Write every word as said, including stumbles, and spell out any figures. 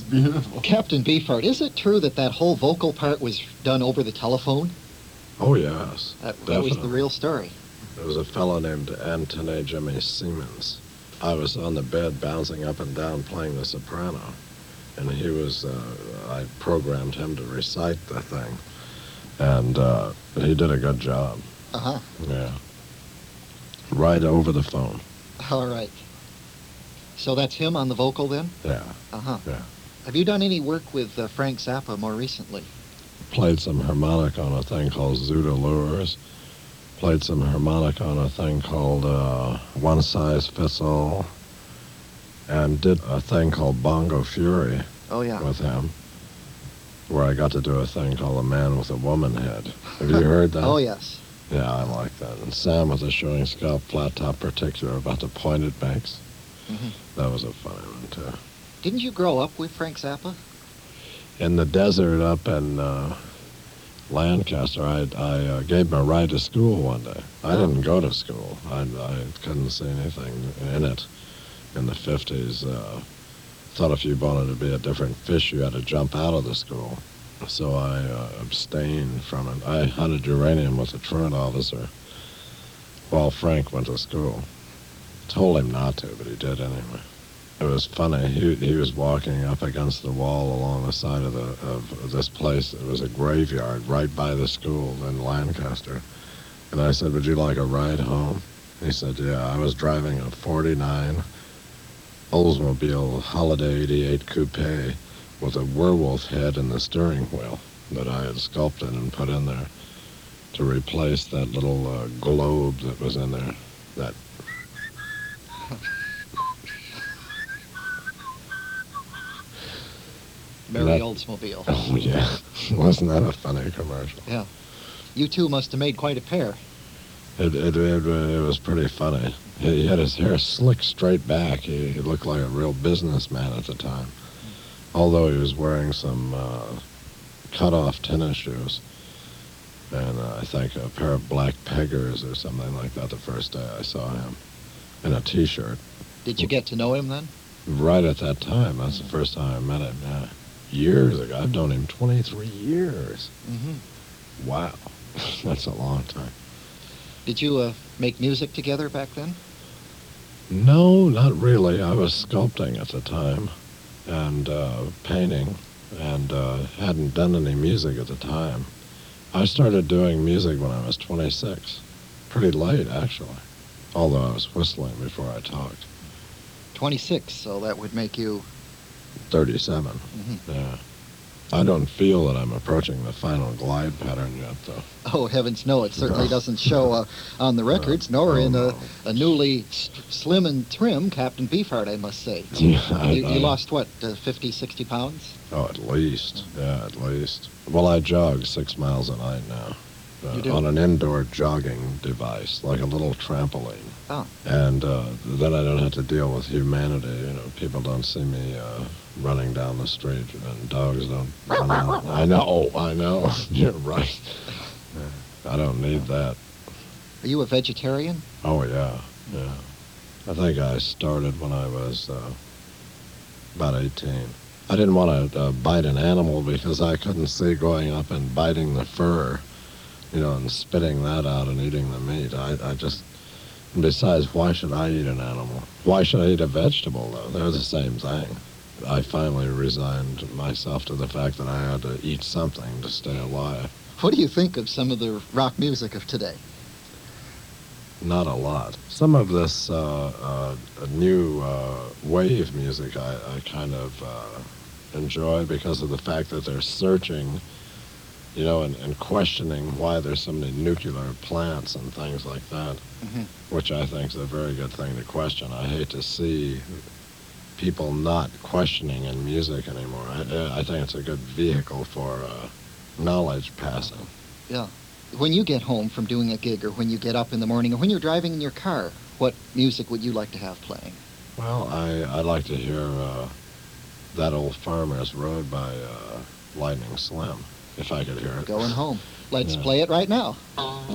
beautiful. Captain Beefheart, is it true that that whole vocal part was done over the telephone? Oh, yes. That, that was the definitely. real story. There was a fellow named Anthony Jimmy Siemens. I was on the bed bouncing up and down playing the soprano, and he was, uh, I programmed him to recite the thing, and uh, he did a good job. Uh-huh. Yeah. Right over the phone. All right. So that's him on the vocal then? Yeah. Uh-huh. Yeah. Have you done any work with uh, Frank Zappa more recently? Played some harmonica on a thing called Zoot Allures. Played some harmonica on a thing called uh, One Size Fits All. And did a thing called Bongo Fury Oh, yeah. with him, where I got to do a thing called A Man with a Woman Head. Have you heard that? Oh, yes. Yeah, I like that. And Sam with the showing scalp flat top particular about the point it makes. Mm-hmm. That was a funny one, too. Didn't you grow up with Frank Zappa? In the desert up in uh, Lancaster, I, I uh, gave him a ride to school one day. I Oh. didn't go to school. I, I couldn't see anything in it in the fifties. Uh, thought if you wanted to be a different fish, you had to jump out of the school. So I uh, abstained from it. I hunted uranium with a truant officer while Frank went to school. Told him not to, but he did anyway. It was funny. He he was walking up against the wall along the side of the of this place. It was a graveyard right by the school in Lancaster. And I said, "Would you like a ride home?" He said, "Yeah." I was driving a forty-nine Oldsmobile Holiday eighty-eight coupe with a werewolf head in the steering wheel that I had sculpted and put in there to replace that little uh, globe that was in there. That Merry That- Oldsmobile. Oh, yeah. Wasn't that a funny commercial? Yeah. You two must have made quite a pair. It, it, it, it was pretty funny. He had his hair slicked straight back. He, he looked like a real businessman at the time. Although he was wearing some uh, cut-off tennis shoes. And uh, I think a pair of black peggers or something like that the first day I saw him. And a T-shirt. Did you get to know him then? Right at that time. That's the first time I met him, yeah. Years ago. I've known him twenty-three years. Mm-hmm. Wow. That's a long time. Did you uh, make music together back then? No, not really. I was sculpting at the time and uh, painting and uh, hadn't done any music at the time. I started doing music when I was twenty-six. Pretty late, actually. Although I was whistling before I talked. twenty-six, so that would make you... thirty-seven. Mm-hmm. Yeah. I don't feel that I'm approaching the final glide pattern yet, though. Oh, heavens, no. It certainly No. doesn't show uh, on the records, No. nor Oh, in a, no. a newly st- slim and trim Captain Beefheart, I must say. Yeah, I- You, you I- lost, what, uh, fifty, sixty pounds? Oh, at least. Yeah, at least. Well, I jog six miles a night now. Uh, You do? on an indoor jogging device, like a little trampoline. Oh. And uh, then I don't have to deal with humanity. You know, people don't see me uh, running down the street, and dogs don't run out. I know, I know. You're right. I don't need that. Are you a vegetarian? Oh, yeah, yeah. I think I started when I was uh, about eighteen. I didn't want to uh, bite an animal because I couldn't see going up and biting the fur, you know, and spitting that out and eating the meat. I, I just, and besides, why should I eat an animal? Why should I eat a vegetable, though? They're the same thing. I finally resigned myself to the fact that I had to eat something to stay alive. What do you think of some of the rock music of today? Not a lot. Some of this uh, uh, new uh, wave music I, I kind of uh, enjoy because of the fact that they're searching, you know, and, and questioning why there's so many nuclear plants and things like that, Mm-hmm. which I think is a very good thing to question. I hate to see people not questioning in music anymore. I, I think it's a good vehicle for uh, knowledge passing. Yeah. When you get home from doing a gig, or when you get up in the morning, or when you're driving in your car, what music would you like to have playing? Well, I, I like to hear uh, That Old Farmer's Road by uh, Lightning Slim, if I could hear it. Going home. Let's Yeah. play it right now.